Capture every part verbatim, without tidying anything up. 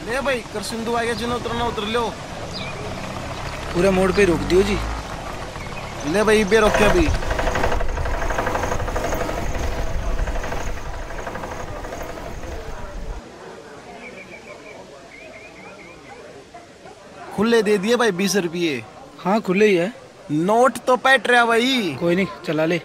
ले भाई कर सिंधु आ गया जिन्हें उतरना उतर लो। पूरे मोड़ पे रोक दियो जी। ले भाई बे रोक क्या भी खुले दे दिए भाई बीस रुपये। हाँ खुले ही है। नोट तो पैट रहा भाई। कोई नहीं चला ले।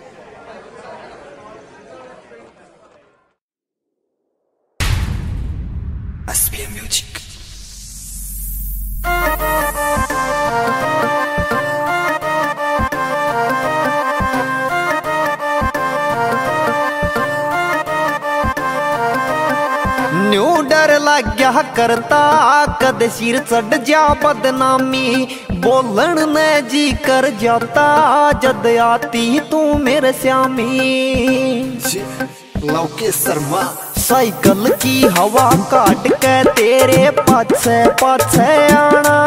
म्यूजिक न्यू डर लग गया करता कद सिर चढ़ जा बदनामी बोलन ने जी कर जाता जद आती तू मेरे श्यामी लौके शर्मा साइकिल की हवा काट के तेरे पाछे पाछे आना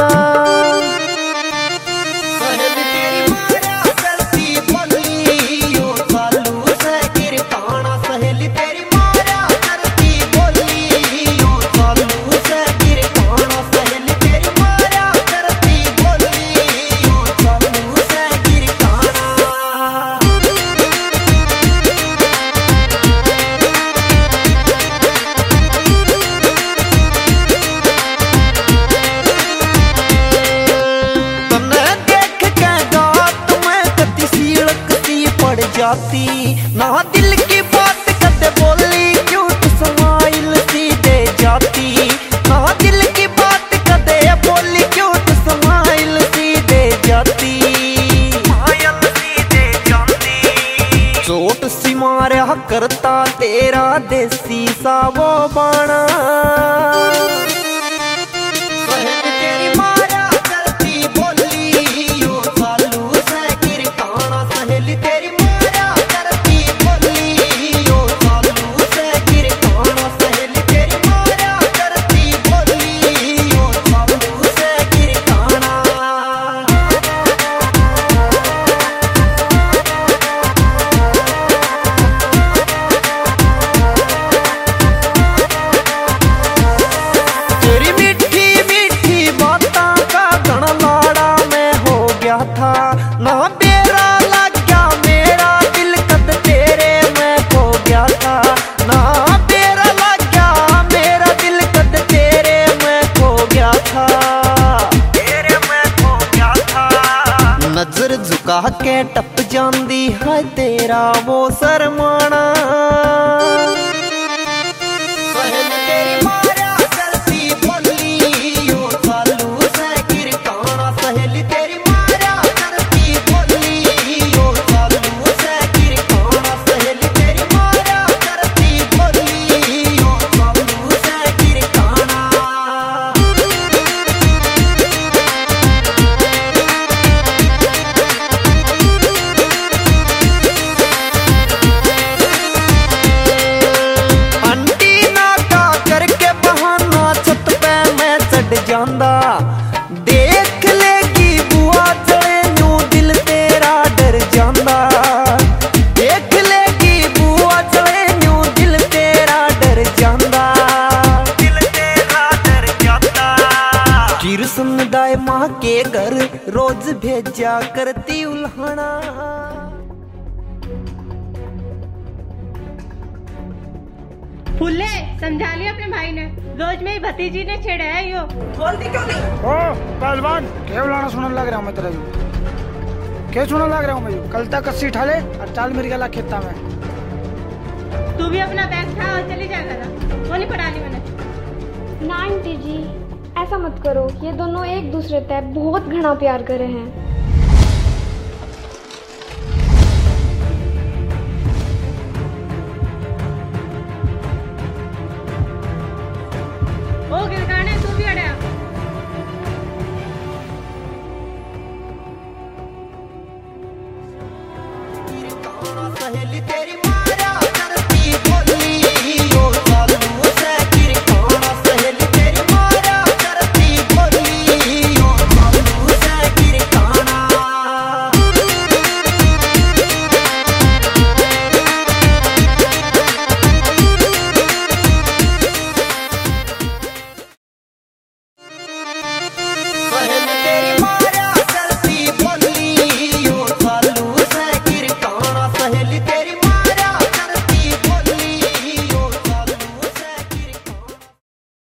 जाती ना दिल की बात कदे बोली क्यूट स्माइल सी दे जाती ना दिल की बात कदे बोली क्यूट स्माइल सी दे जाती स्माइल सी दे जाती चोट सी मारा करता तेरा देसी सा वो बाणा था ना बेरा लग गया मेरा दिल कद तेरे में खो गया था ना बेरा लग गया मेरा दिल कद तेरे में खो गया था तेरे में खो गया था नजर झुका के टप जांदी है तेरा वो शर्माना जांदा देख लेगी बुआ चढ़े न्यू दिल तेरा डर जांदा देख लेगी बुआ चढ़े न्यू दिल तेरा डर जांदा दिल तेरा डर जांदा कृष्ण दाय माँ के घर रोज भेजा करती उल्हाना फुल्ले समझा लिया अपने भाई ने रोज मेरी भतीजी ने छेड़ा है यो बोलती क्यों नहीं ओ पहलवान क्या बुलाना सुनने लग रहा हूँ मैं तेरा जो क्या सुनने लग रहा हूँ मैं कल तक कस्सी ठाले और चाल मेरी गला खेता में तू भी अपना बैग उठा और चली जा घर वो नहीं पढ़ानी मैंने ना आंटी जी ऐसा मत करो ये दोनों एक दूसरे पे बहुत घना प्यार करे हैं